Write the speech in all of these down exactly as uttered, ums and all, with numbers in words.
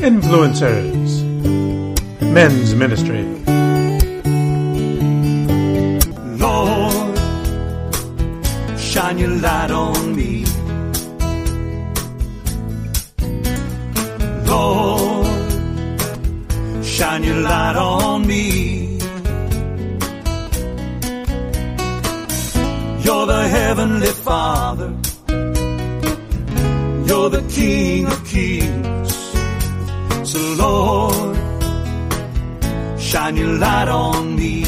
Influencers Men's Ministry. Lord, shine your light on me. Lord, shine your light on me. You're the Heavenly Father. You're the King of Kings. So Lord, shine your light on me.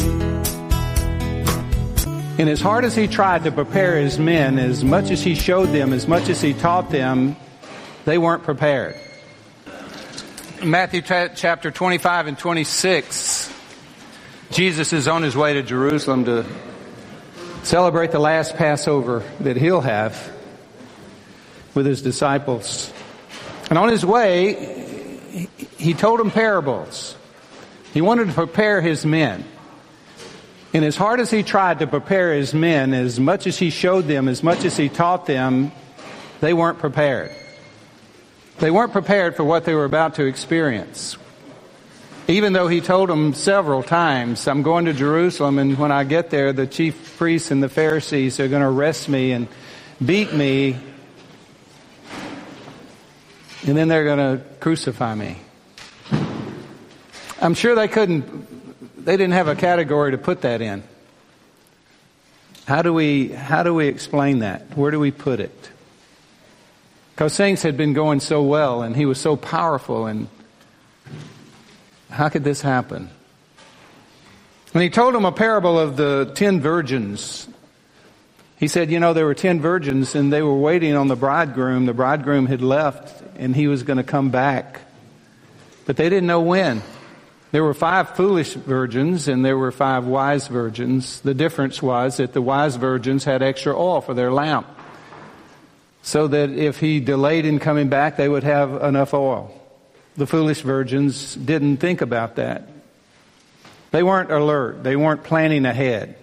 And as hard as he tried to prepare his men, as much as he showed them, as much as he taught them, they weren't prepared. Matthew t- chapter twenty-five and twenty-six, Jesus is on his way to Jerusalem to celebrate the last Passover that he'll have with his disciples. And on his way, he told them parables. He wanted to prepare his men. And as hard as he tried to prepare his men, as much as he showed them, as much as he taught them, they weren't prepared. They weren't prepared for what they were about to experience. Even though he told them several times, I'm going to Jerusalem, and when I get there, the chief priests and the Pharisees are going to arrest me and beat me, and then they're going to crucify me. I'm sure they couldn't, they didn't have a category to put that in. How do we, how do we explain that? Where do we put it? Because things had been going so well, and he was so powerful, and how could this happen? When he told them a parable of the ten virgins, he said, you know, there were ten virgins, and they were waiting on the bridegroom. The bridegroom had left, and he was going to come back. But they didn't know when. There were five foolish virgins, and there were five wise virgins. The difference was that the wise virgins had extra oil for their lamp, so that if he delayed in coming back, they would have enough oil. The foolish virgins didn't think about that. They weren't alert. They weren't planning ahead.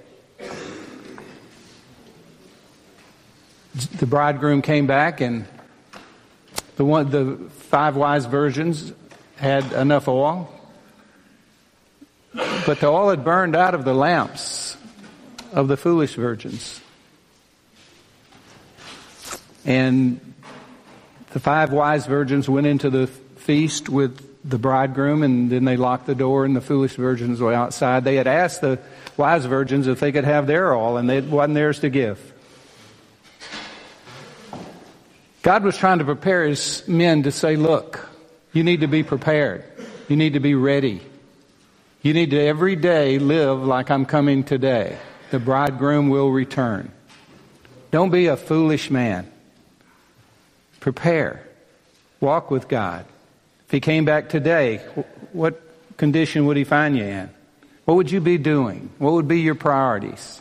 The bridegroom came back, and the one, the five wise virgins had enough oil, but the oil had burned out of the lamps of the foolish virgins. And the five wise virgins went into the feast with the bridegroom, and then they locked the door, and the foolish virgins were outside. They had asked the wise virgins if they could have their oil, and it wasn't theirs to give. God was trying to prepare his men to say, look, you need to be prepared. You need to be ready. You need to every day live like I'm coming today. The bridegroom will return. Don't be a foolish man. Prepare. Walk with God. If he came back today, what condition would he find you in? What would you be doing? What would be your priorities?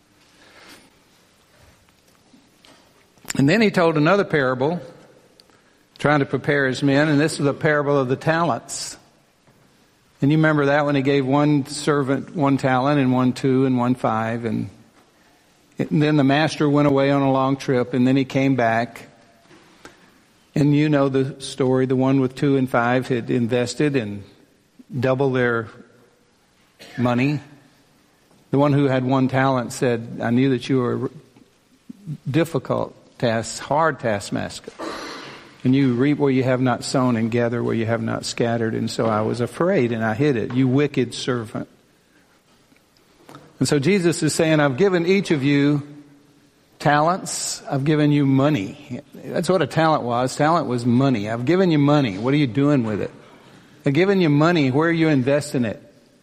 And then he told another parable, trying to prepare his men, and this was a parable of the talents. And you remember that when he gave one servant one talent, and one two, and one five, and, and then the master went away on a long trip, and then he came back. And you know the story. The one with two and five had invested and doubled their money. The one who had one talent said, I knew that you were a difficult task, hard taskmaster. And you reap where you have not sown and gather where you have not scattered. And so I was afraid and I hid it. You wicked servant. And so Jesus is saying, I've given each of you talents. I've given you money. That's what a talent was. Talent was money. I've given you money. What are you doing with it? I've given you money. Where are you investing it?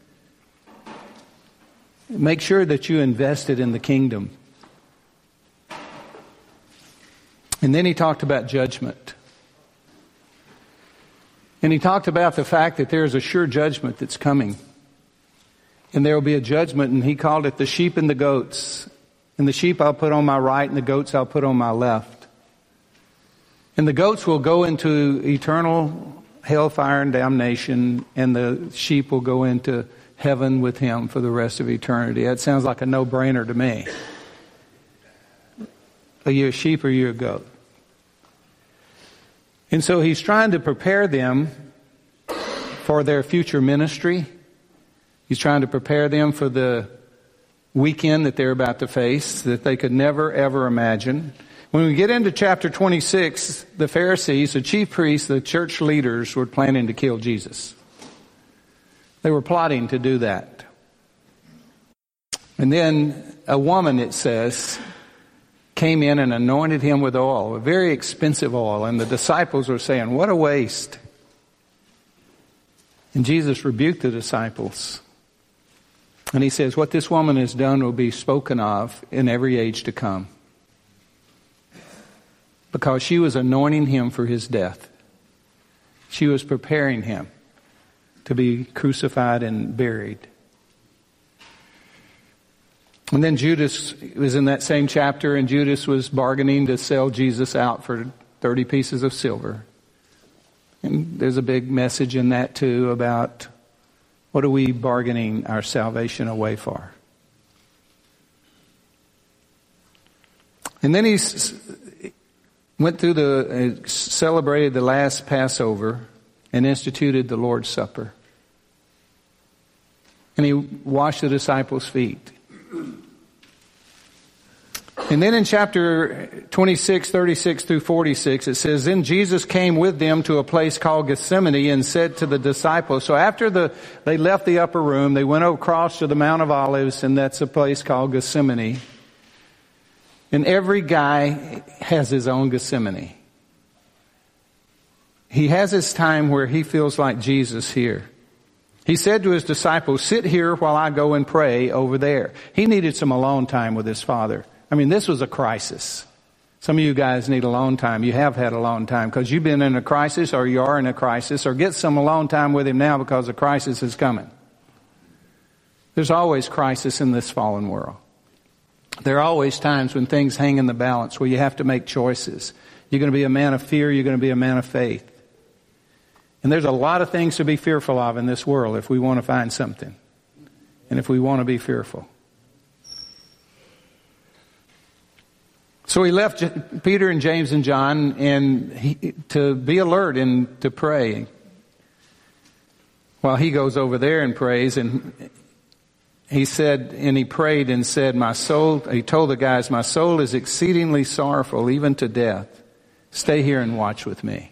Make sure that you invest it in the kingdom. And then he talked about judgment. And he talked about the fact that there's a sure judgment that's coming. And there will be a judgment, and he called it the sheep and the goats. And the sheep I'll put on my right, and the goats I'll put on my left. And the goats will go into eternal hellfire and damnation, and the sheep will go into heaven with him for the rest of eternity. That sounds like a no-brainer to me. Are you a sheep or are you a goat? And so he's trying to prepare them for their future ministry. He's trying to prepare them for the weekend that they're about to face that they could never, ever imagine. When we get into chapter twenty-six, the Pharisees, the chief priests, the church leaders were planning to kill Jesus. They were plotting to do that. And then a woman, it says, came in and anointed him with oil, a very expensive oil. And the disciples were saying, what a waste. And Jesus rebuked the disciples. And he says, what this woman has done will be spoken of in every age to come. Because she was anointing him for his death. She was preparing him to be crucified and buried. And then Judas was in that same chapter, and Judas was bargaining to sell Jesus out for thirty pieces of silver. And there's a big message in that too about what are we bargaining our salvation away for? And then he went through the, uh, celebrated the last Passover and instituted the Lord's Supper. And he washed the disciples' feet. And then in chapter twenty-six, thirty-six through forty-six, it says, then Jesus came with them to a place called Gethsemane and said to the disciples, so after the they left the upper room, they went across to the Mount of Olives, and that's a place called Gethsemane. And every guy has his own Gethsemane. He has his time where he feels like Jesus here. He said to his disciples, sit here while I go and pray over there. He needed some alone time with his Father. I mean, this was a crisis. Some of you guys need alone time. You have had alone time because you've been in a crisis, or you are in a crisis, or get some alone time with him now because a crisis is coming. There's always crisis in this fallen world. There are always times when things hang in the balance where you have to make choices. You're going to be a man of fear. You're going to be a man of faith. And there's a lot of things to be fearful of in this world if we want to find something. And if we want to be fearful. So he left Peter and James and John and he, to be alert and to pray. While he goes over there and prays, and he said, and he prayed and said, my soul, he told the guys, my soul is exceedingly sorrowful, even to death. Stay here and watch with me.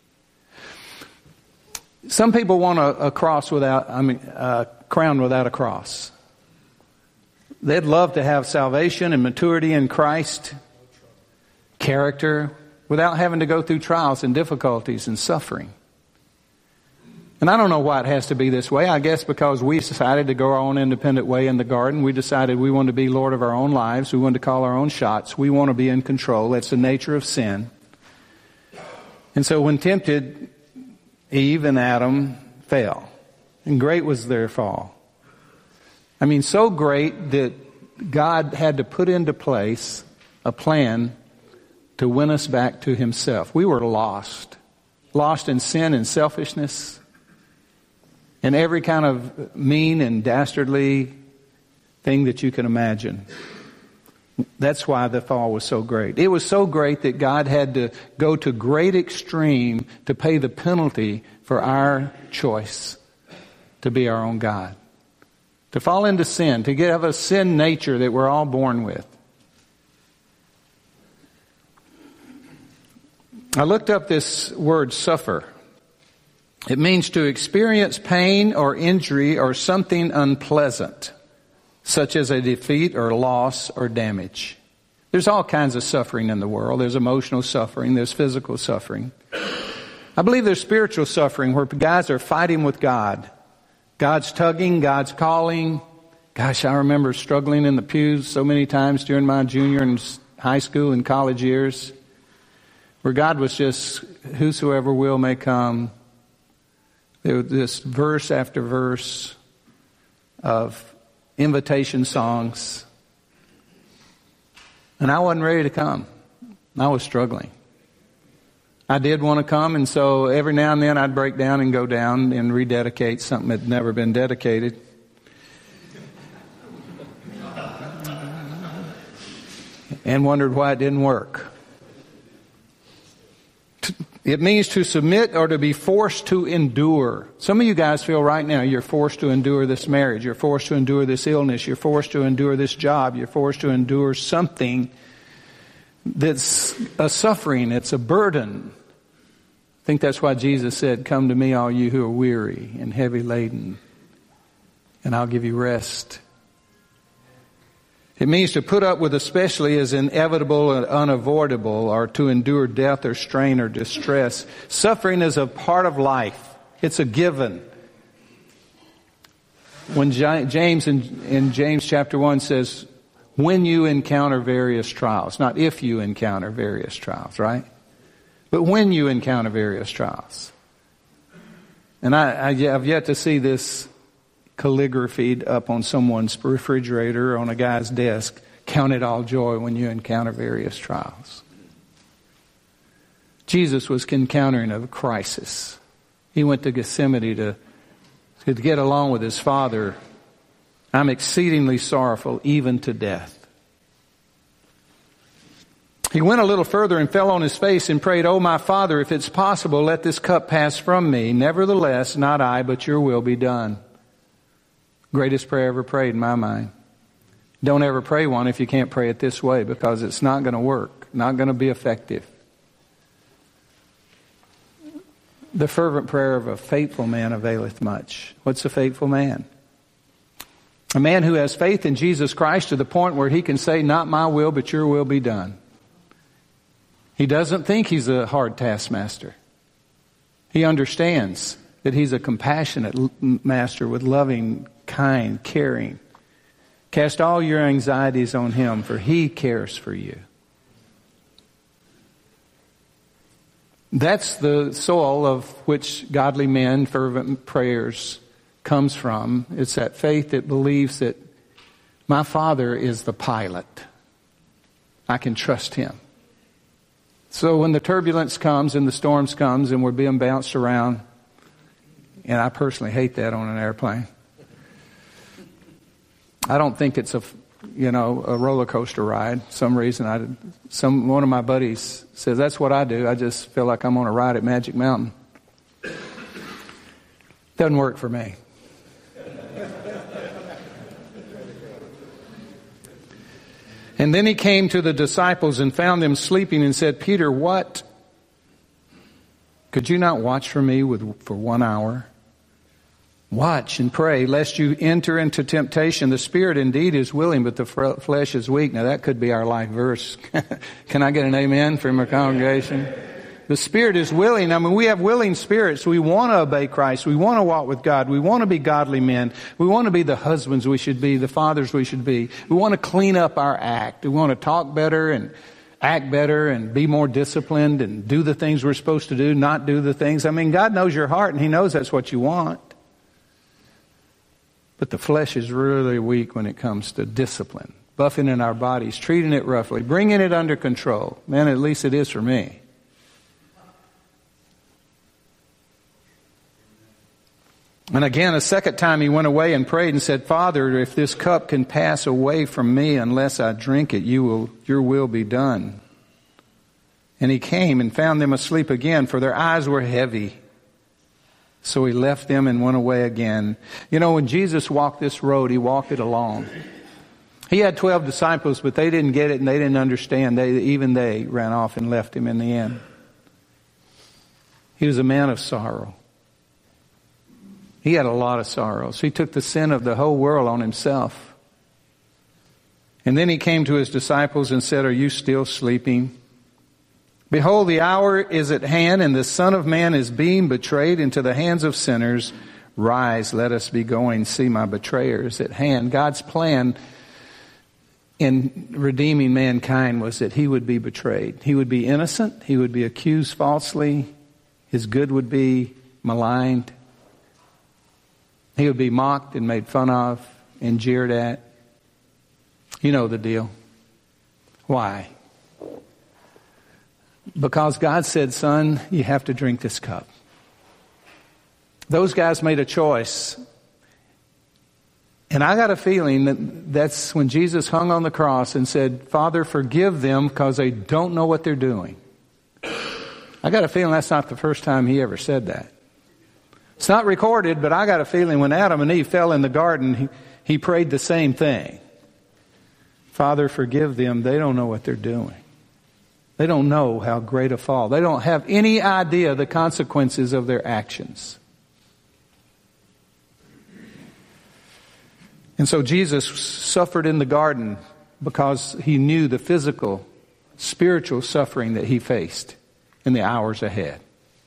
Some people want a, a cross without, I mean, a crown without a cross. They'd love to have salvation and maturity in Christ, character, without having to go through trials and difficulties and suffering. And I don't know why it has to be this way. I guess because we decided to go our own independent way in the garden. We decided we wanted to be Lord of our own lives. We wanted to call our own shots. We want to be in control. That's the nature of sin. And so when tempted, Eve and Adam fell. And great was their fall. I mean, so great that God had to put into place a plan to win us back to himself. We were lost. Lost in sin and selfishness. And every kind of mean and dastardly thing that you can imagine. That's why the fall was so great. It was so great that God had to go to great extreme to pay the penalty for our choice to be our own God. To fall into sin, to have a sin nature that we're all born with. I looked up this word suffer. It means to experience pain or injury or something unpleasant, such as a defeat or loss or damage. There's all kinds of suffering in the world. There's emotional suffering. There's physical suffering. I believe there's spiritual suffering where guys are fighting with God. God's tugging, God's calling. Gosh, I remember struggling in the pews so many times during my junior and high school and college years, where God was just, whosoever will may come. There was this verse after verse of invitation songs. And I wasn't ready to come. I was struggling. I did want to come, and so every now and then I'd break down and go down and rededicate something that had never been dedicated. And wondered why it didn't work. It means to submit or to be forced to endure. Some of you guys feel right now you're forced to endure this marriage. You're forced to endure this illness. You're forced to endure this job. You're forced to endure something that's a suffering. It's a burden. I think that's why Jesus said, "Come to me, all you who are weary and heavy laden, and I'll give you rest." It means to put up with especially as inevitable and unavoidable, or to endure death or strain or distress. Suffering is a part of life. It's a given. When James in, in James chapter one says, when you encounter various trials, not if you encounter various trials, right? But when you encounter various trials. And I, I, I've yet to see this calligraphied up on someone's refrigerator or on a guy's desk. Count it all joy when you encounter various trials. Jesus was encountering a crisis. He went to Gethsemane to, to get along with his Father. I'm exceedingly sorrowful, even to death. He went a little further and fell on his face and prayed, "Oh, my Father, if it's possible, let this cup pass from me. Nevertheless, not I, but your will be done." Greatest prayer ever prayed in my mind. Don't ever pray one if you can't pray it this way, because it's not going to work, not going to be effective. The fervent prayer of a faithful man availeth much. What's a faithful man? A man who has faith in Jesus Christ to the point where he can say, "Not my will, but your will be done." He doesn't think he's a hard taskmaster. He understands that he's a compassionate master with loving, kind, caring. Cast all your anxieties on him, for he cares for you. That's the soil of which godly men, fervent prayers comes from. It's that faith that believes that my Father is the pilot. I can trust him. So when the turbulence comes and the storms comes and we're being bounced around, and I personally hate that on an airplane. I don't think it's a, you know, a roller coaster ride. Some reason I, some one of my buddies says that's what I do. I just feel like I'm on a ride at Magic Mountain. Doesn't work for me. And then he came to the disciples and found them sleeping and said, "Peter, what? Could you not watch for me with, for one hour? Watch and pray, lest you enter into temptation. The spirit indeed is willing, but the flesh is weak." Now that could be our life verse. Can I get an amen from our congregation? The spirit is willing. I mean, we have willing spirits. We want to obey Christ. We want to walk with God. We want to be godly men. We want to be the husbands we should be, the fathers we should be. We want to clean up our act. We want to talk better and act better and be more disciplined and do the things we're supposed to do, not do the things. I mean, God knows your heart and He knows that's what you want. But the flesh is really weak when it comes to discipline, buffing in our bodies, treating it roughly, bringing it under control. Man, at least it is for me. And again, a second time he went away and prayed and said, "Father, if this cup can pass away from me unless I drink it, you will, your will be done." And he came and found them asleep again, for their eyes were heavy. So he left them and went away again. You know, when Jesus walked this road, he walked it alone. He had twelve disciples, but they didn't get it and they didn't understand. They, even they ran off and left him in the end. He was a man of sorrow. He had a lot of sorrows. He took the sin of the whole world on himself. And then he came to his disciples and said, "Are you still sleeping? Behold, the hour is at hand, and the Son of Man is being betrayed into the hands of sinners. Rise, let us be going. See, my betrayer is at hand." God's plan in redeeming mankind was that he would be betrayed. He would be innocent. He would be accused falsely. His good would be maligned. He would be mocked and made fun of and jeered at. You know the deal. Why? Because God said, "Son, you have to drink this cup." Those guys made a choice. And I got a feeling that that's when Jesus hung on the cross and said, "Father, forgive them because they don't know what they're doing." I got a feeling that's not the first time he ever said that. It's not recorded, but I got a feeling when Adam and Eve fell in the garden, he, he prayed the same thing. Father, forgive them. They don't know what they're doing. They don't know how great a fall. They don't have any idea of the consequences of their actions. And so Jesus suffered in the garden because he knew the physical, spiritual suffering that he faced in the hours ahead.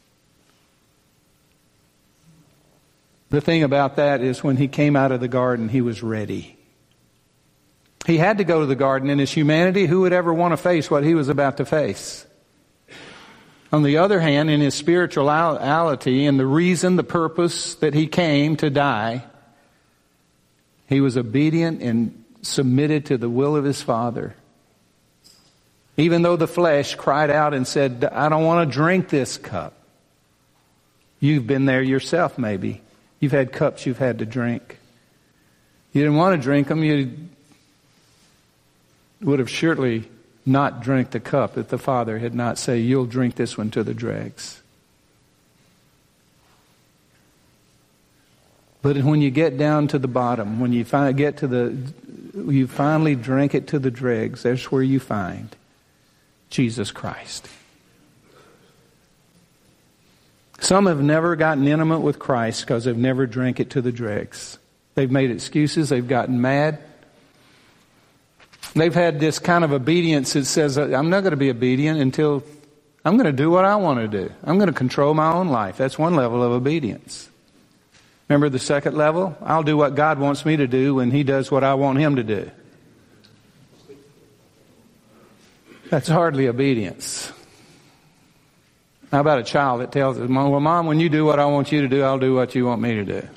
The thing about that is when he came out of the garden, he was ready. He had to go to the garden in his humanity. Who would ever want to face what he was about to face? On the other hand, in his spirituality and the reason, the purpose that he came to die, he was obedient and submitted to the will of his Father. Even though the flesh cried out and said, I don't want to drink this cup. You've been there yourself, maybe. You've had cups you've had to drink. You didn't want to drink them. You would have surely not drank the cup if the Father had not said, you'll drink this one to the dregs. But when you get down to the bottom, when you finally get to the, you finally drink it to the dregs, that's where you find Jesus Christ. Some have never gotten intimate with Christ because they've never drank it to the dregs. They've made excuses. They've gotten mad. They've had this kind of obedience that says, I'm not going to be obedient until I'm going to do what I want to do. I'm going to control my own life. That's one level of obedience. Remember the second level? I'll do what God wants me to do when He does what I want Him to do. That's hardly obedience. How about a child that tells us, well, Mom, when you do what I want you to do, I'll do what you want me to do.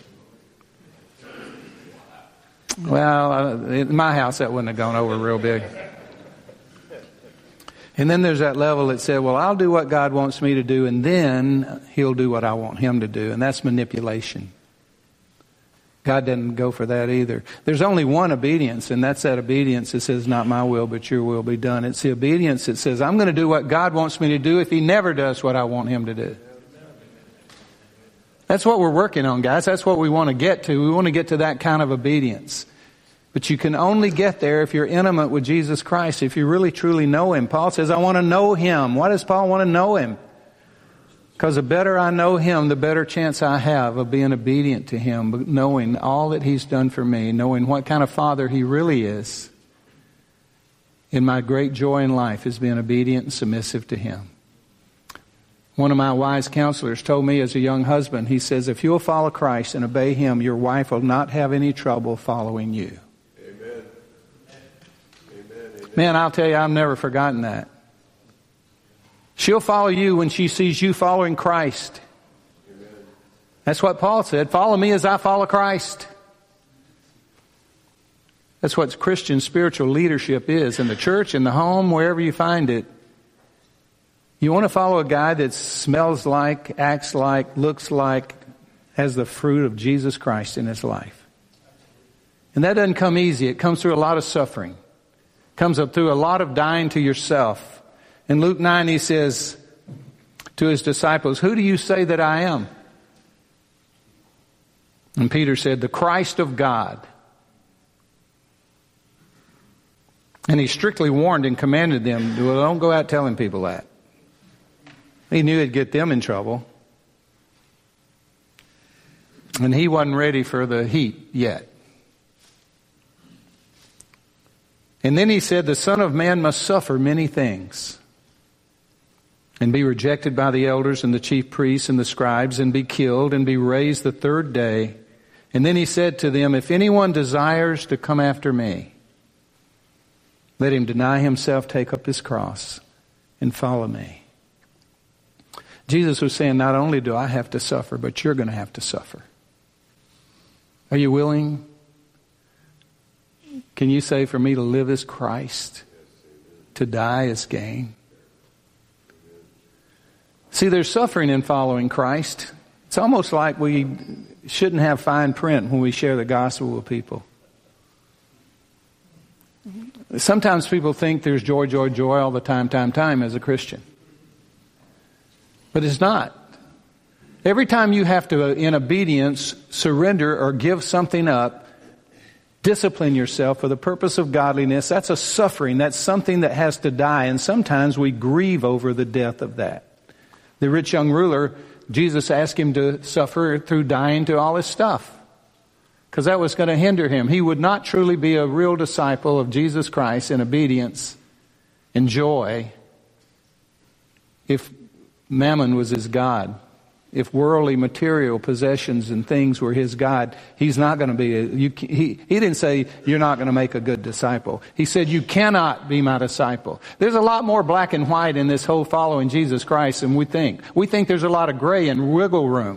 Well, in my house, that wouldn't have gone over real big. And then there's that level that said, well, I'll do what God wants me to do, and then He'll do what I want Him to do. And that's manipulation. God doesn't go for that either. There's only one obedience, and that's that obedience that says, not my will, but your will be done. It's the obedience that says, I'm going to do what God wants me to do if He never does what I want Him to do. That's what we're working on, guys. That's what we want to get to. We want to get to that kind of obedience. But you can only get there if you're intimate with Jesus Christ, if you really truly know Him. Paul says, I want to know Him. Why does Paul want to know Him? Because the better I know Him, the better chance I have of being obedient to Him, but knowing all that He's done for me, knowing what kind of Father He really is. And my great joy in life is being obedient and submissive to Him. One of my wise counselors told me as a young husband, he says, if you'll follow Christ and obey Him, your wife will not have any trouble following you. Amen. Amen. Man, I'll tell you, I've never forgotten that. She'll follow you when she sees you following Christ. Amen. That's what Paul said. Follow me as I follow Christ. That's what Christian spiritual leadership is in the church, in the home, wherever you find it. You want to follow a guy that smells like, acts like, looks like, has the fruit of Jesus Christ in his life. And that doesn't come easy. It comes through a lot of suffering. It comes up through a lot of dying to yourself. In Luke nine, He says to His disciples, who do you say that I am? And Peter said, the Christ of God. And He strictly warned and commanded them, well, don't go out telling people that. He knew it'd get them in trouble. And He wasn't ready for the heat yet. And then He said, the Son of Man must suffer many things, and be rejected by the elders and the chief priests and the scribes, and be killed, and be raised the third day. And then He said to them, if anyone desires to come after me, let him deny himself, take up his cross, and follow me. Jesus was saying, not only do I have to suffer, but you're going to have to suffer. Are you willing? Can you say, for me to live as Christ, to die as gain? See, there's suffering in following Christ. It's almost like we shouldn't have fine print when we share the gospel with people. Sometimes people think there's joy, joy, joy all the time, time, time as a Christian. But it's not. Every time you have to, in obedience, surrender or give something up, discipline yourself for the purpose of godliness, that's a suffering. That's something that has to die. And sometimes we grieve over the death of that. The rich young ruler, Jesus asked him to suffer through dying to all his stuff, because that was going to hinder him. He would not truly be a real disciple of Jesus Christ in obedience and joy if mammon was his God. If worldly material possessions and things were his God, he's not going to be a, you, he, he didn't say you're not going to make a good disciple. He said you cannot be my disciple. There's a lot more black and white in this whole following Jesus Christ than we think. We think there's a lot of gray and wiggle room.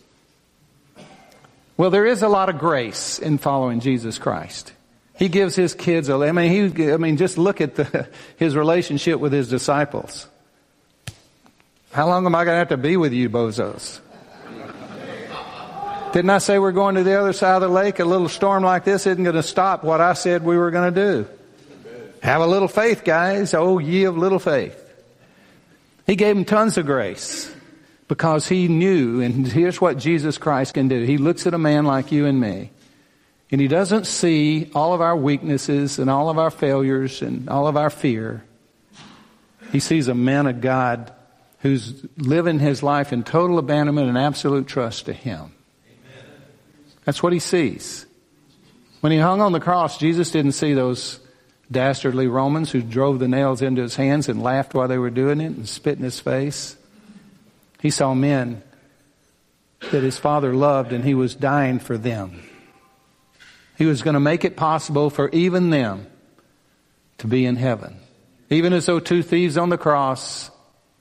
Well, there is a lot of grace in following Jesus Christ. He gives his kids a, I mean, he, I mean, just look at the, his relationship with his disciples. How long am I going to have to be with you, bozos? Didn't I say we're going to the other side of the lake? A little storm like this isn't going to stop what I said we were going to do. Have a little faith, guys. Oh, ye of little faith. He gave them tons of grace because he knew, and here's what Jesus Christ can do. He looks at a man like you and me, and he doesn't see all of our weaknesses and all of our failures and all of our fear. He sees a man of God who's living his life in total abandonment and absolute trust to him. Amen. That's what he sees. When he hung on the cross, Jesus didn't see those dastardly Romans who drove the nails into his hands and laughed while they were doing it and spit in his face. He saw men that his Father loved, and he was dying for them. He was going to make it possible for even them to be in heaven. Even as though two thieves on the cross,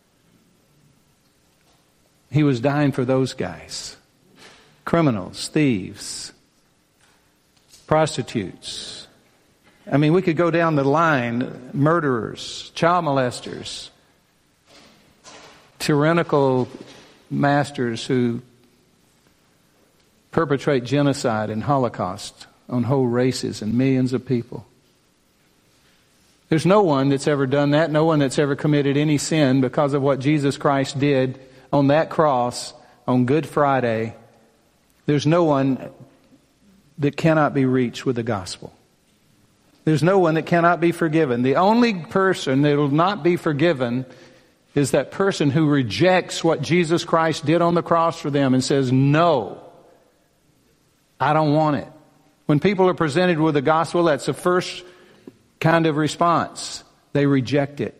he was dying for those guys. Criminals, thieves, prostitutes. I mean, we could go down the line. Murderers, child molesters, tyrannical masters who perpetrate genocide and Holocaust on whole races and millions of people. There's no one that's ever done that. No one that's ever committed any sin because of what Jesus Christ did on that cross on Good Friday. There's no one that cannot be reached with the gospel. There's no one that cannot be forgiven. The only person that will not be forgiven is that person who rejects what Jesus Christ did on the cross for them and says, no, I don't want it. When people are presented with the gospel, that's the first kind of response. They reject it.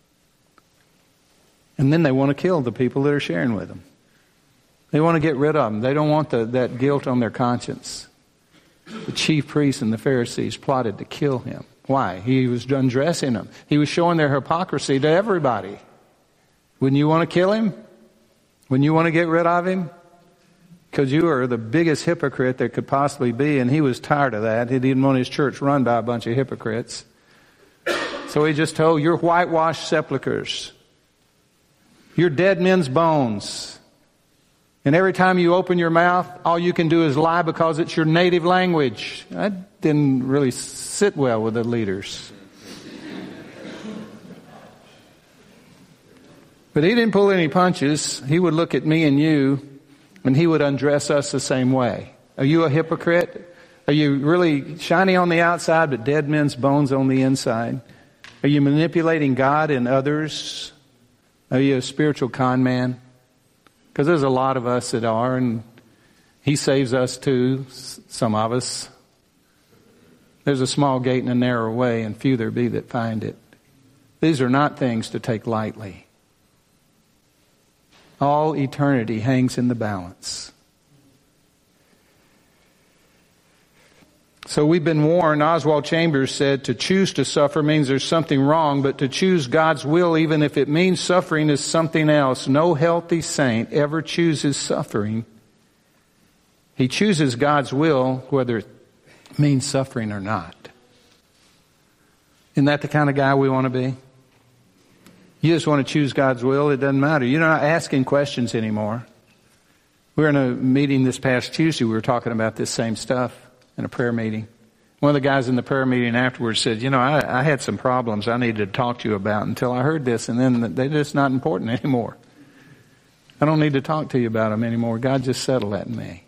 And then they want to kill the people that are sharing with them. They want to get rid of them. They don't want the, that guilt on their conscience. The chief priests and the Pharisees plotted to kill him. Why? He was undressing them. He was showing their hypocrisy to everybody. Wouldn't you want to kill him? Wouldn't you want to get rid of him? Because you are the biggest hypocrite there could possibly be, and he was tired of that. He didn't want his church run by a bunch of hypocrites. So he just told, you're whitewashed sepulchres. You're dead men's bones. And every time you open your mouth, all you can do is lie because it's your native language. That didn't really sit well with the leaders. But he didn't pull any punches. He would look at me and you, and he would undress us the same way. Are you a hypocrite? Are you really shiny on the outside but dead men's bones on the inside? Are you manipulating God and others? Are you a spiritual con man? Because there's a lot of us that are, and he saves us too, some of us. There's a small gate and a narrow way, and few there be that find it. These are not things to take lightly. All eternity hangs in the balance. So we've been warned. Oswald Chambers said to choose to suffer means there's something wrong, but to choose God's will, even if it means suffering, is something else. No healthy saint ever chooses suffering. He chooses God's will, whether it means suffering or not. Isn't that the kind of guy we want to be? You just want to choose God's will. It doesn't matter. You're not asking questions anymore. We were in a meeting this past Tuesday. We were talking about this same stuff in a prayer meeting. One of the guys in the prayer meeting afterwards said, you know, I, I had some problems I needed to talk to you about until I heard this, and then they're just not important anymore. I don't need to talk to you about them anymore. God just settled that in me.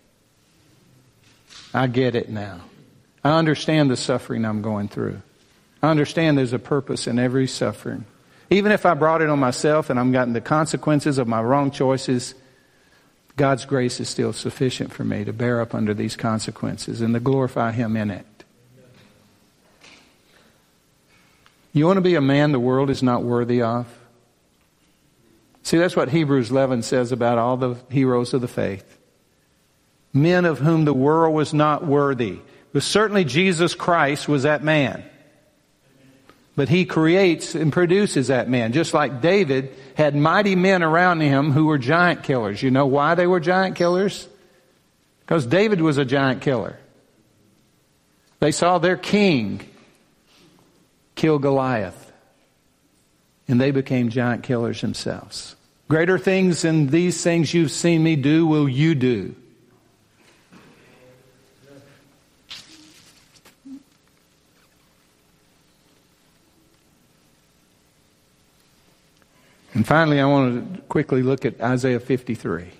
I get it now. I understand the suffering I'm going through. I understand there's a purpose in every suffering. Even if I brought it on myself and I'm gotten the consequences of my wrong choices, God's grace is still sufficient for me to bear up under these consequences and to glorify Him in it. You want to be a man the world is not worthy of? See, that's what Hebrews eleven says about all the heroes of the faith. Men of whom the world was not worthy. But certainly Jesus Christ was that man. But He creates and produces that man. Just like David had mighty men around him who were giant killers. You know why they were giant killers? Because David was a giant killer. They saw their king kill Goliath. And they became giant killers themselves. Greater things than these things you've seen me do will you do. And finally, I want to quickly look at Isaiah fifty-three.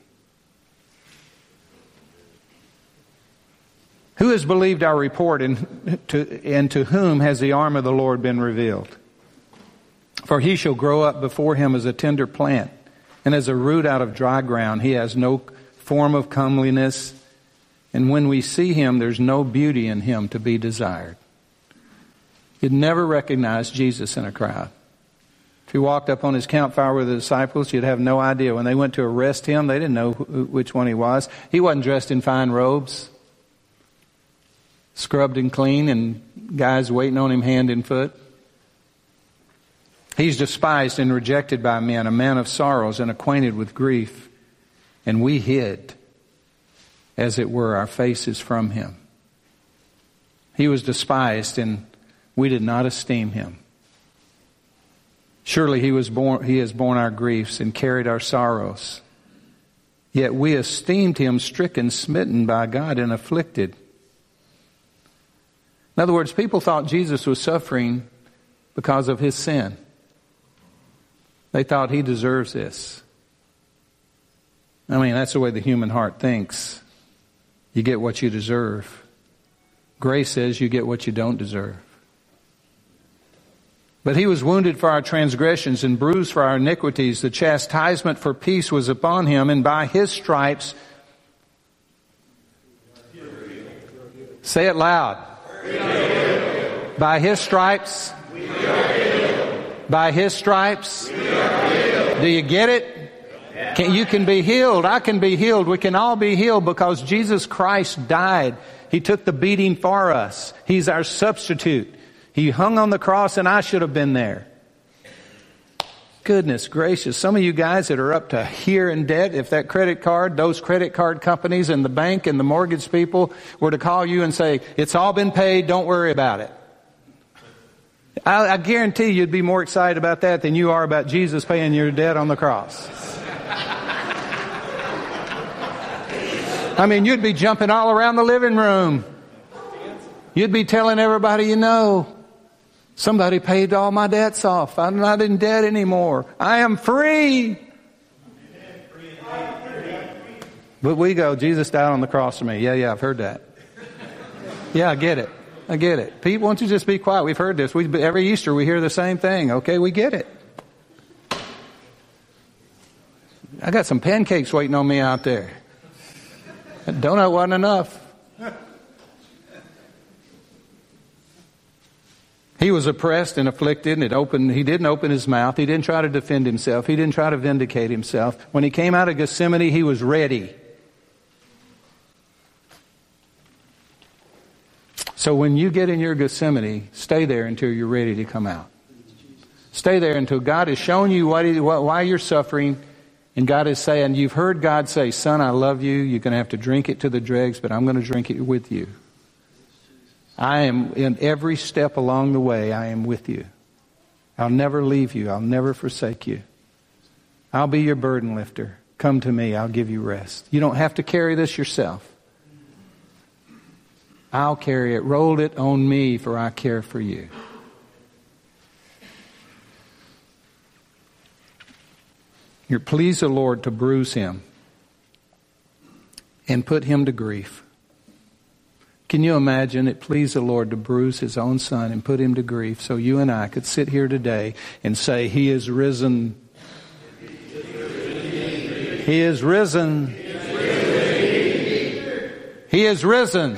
Who has believed our report, and to, and to whom has the arm of the Lord been revealed? For he shall grow up before him as a tender plant, and as a root out of dry ground. He has no form of comeliness, and when we see him, there's no beauty in him to be desired. You'd never recognize Jesus in a crowd. If you walked up on his campfire with the disciples, you'd have no idea. When they went to arrest him, they didn't know who, which one he was. He wasn't dressed in fine robes, scrubbed and clean, and guys waiting on him hand and foot. He's despised and rejected by men, a man of sorrows and acquainted with grief. And we hid, as it were, our faces from him. He was despised, and we did not esteem him. Surely he was born, he has borne our griefs and carried our sorrows. Yet we esteemed him stricken, smitten by God, and afflicted. In other words, people thought Jesus was suffering because of his sin. They thought he deserves this. I mean, that's the way the human heart thinks. You get what you deserve. Grace says you get what you don't deserve. But he was wounded for our transgressions and bruised for our iniquities. The chastisement for peace was upon him, and by his stripes, say it loud. By his stripes, by his stripes, do you get it? Can, you can be healed. I can be healed. We can all be healed because Jesus Christ died. He took the beating for us. He's our substitute. He hung on the cross, and I should have been there. Goodness gracious. Some of you guys that are up to here in debt, if that credit card, those credit card companies and the bank and the mortgage people were to call you and say, it's all been paid, don't worry about it. I, I guarantee you'd be more excited about that than you are about Jesus paying your debt on the cross. I mean, you'd be jumping all around the living room. You'd be telling everybody you know, somebody paid all my debts off. I'm not in debt anymore. I am free. But we go, Jesus died on the cross for me. Yeah, yeah, I've heard that. Yeah, I get it. I get it. Pete, why don't you just be quiet? We've heard this. We, every Easter we hear the same thing. Okay, we get it. I got some pancakes waiting on me out there. That donut wasn't enough. He was oppressed and afflicted, and it opened, he didn't open his mouth. He didn't try to defend himself. He didn't try to vindicate himself. When he came out of Gethsemane, he was ready. So when you get in your Gethsemane, stay there until you're ready to come out. Stay there until God has shown you what he, what, why you're suffering, and God is saying, you've heard God say, son, I love you. You're going to have to drink it to the dregs, but I'm going to drink it with you. I am in every step along the way, I am with you. I'll never leave you. I'll never forsake you. I'll be your burden lifter. Come to me. I'll give you rest. You don't have to carry this yourself. I'll carry it. Roll it on me, for I care for you. You're pleased the Lord to bruise him and put him to grief. Can you imagine it pleased the Lord to bruise his own son and put him to grief so you and I could sit here today and say, he is risen. He is risen. He is risen.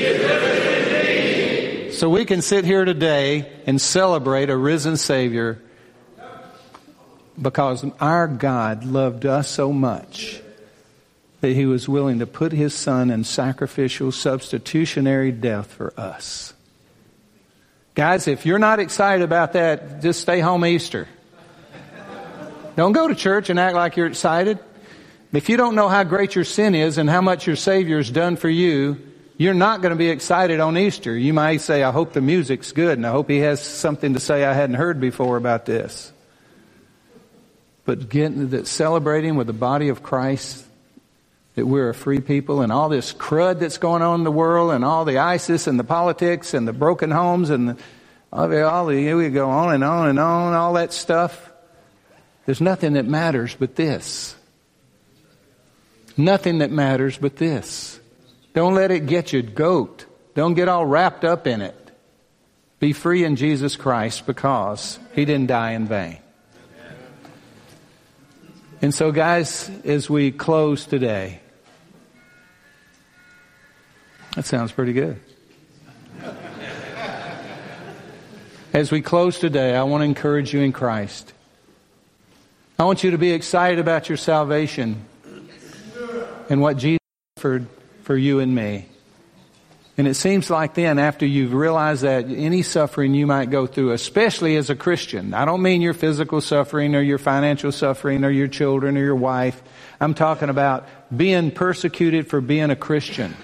So we can sit here today and celebrate a risen Savior because our God loved us so much that he was willing to put his son in sacrificial, substitutionary death for us. Guys, if you're not excited about that, just stay home Easter. Don't go to church and act like you're excited. If you don't know how great your sin is and how much your Savior's done for you, you're not going to be excited on Easter. You might say, I hope the music's good and I hope he has something to say I hadn't heard before about this. But getting that, celebrating with the body of Christ, that we're a free people, and all this crud that's going on in the world, and all the ISIS and the politics and the broken homes and the, all the, all the we go on and on and on, all that stuff. There's nothing that matters but this. Nothing that matters but this. Don't let it get you goat. Don't get all wrapped up in it. Be free in Jesus Christ because he didn't die in vain. And so, guys, as we close today, that sounds pretty good. As we close today, I want to encourage you in Christ. I want you to be excited about your salvation and what Jesus offered for you and me. And it seems like then, after you've realized that any suffering you might go through, especially as a Christian, I don't mean your physical suffering or your financial suffering or your children or your wife. I'm talking about being persecuted for being a Christian.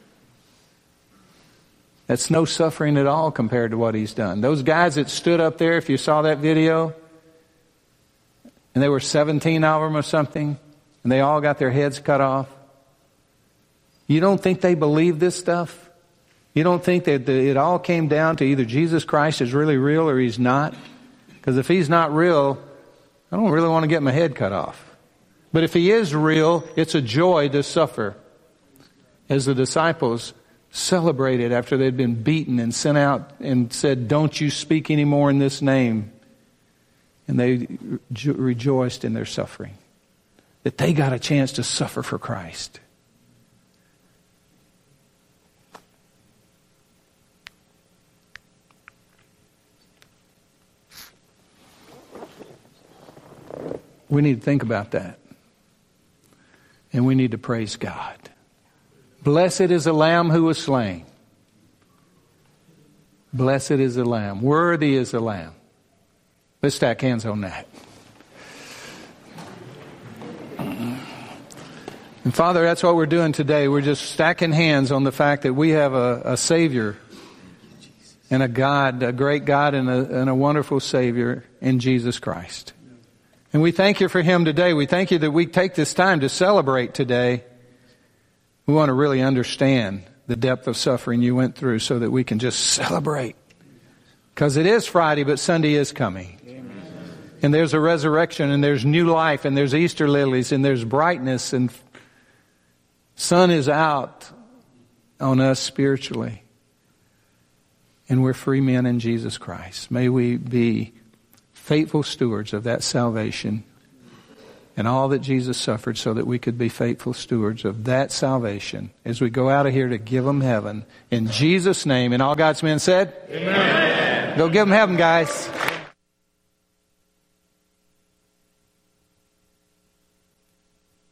That's no suffering at all compared to what he's done. Those guys that stood up there, if you saw that video, and there were seventeen of them or something, and they all got their heads cut off. You don't think they believe this stuff? You don't think that it all came down to either Jesus Christ is really real or he's not? Because if he's not real, I don't really want to get my head cut off. But if he is real, it's a joy to suffer. As the disciples celebrated after they'd been beaten and sent out and said, don't you speak anymore in this name. And they rejo- rejoiced in their suffering. That they got a chance to suffer for Christ. We need to think about that. And we need to praise God. Blessed is the Lamb who was slain. Blessed is the Lamb. Worthy is the Lamb. Let's stack hands on that. And Father, that's what we're doing today. We're just stacking hands on the fact that we have a, a Savior and a God, a great God and a, and a wonderful Savior in Jesus Christ. And we thank you for him today. We thank you that we take this time to celebrate today. We want to really understand the depth of suffering you went through so that we can just celebrate. Because it is Friday, but Sunday is coming. Amen. And there's a resurrection, and there's new life, and there's Easter lilies, and there's brightness, and sun is out on us spiritually. And we're free men in Jesus Christ. May we be faithful stewards of that salvation and all that Jesus suffered so that we could be faithful stewards of that salvation as we go out of here to give them heaven. In Jesus' name, and all God's men said, Amen. Go give them heaven, guys.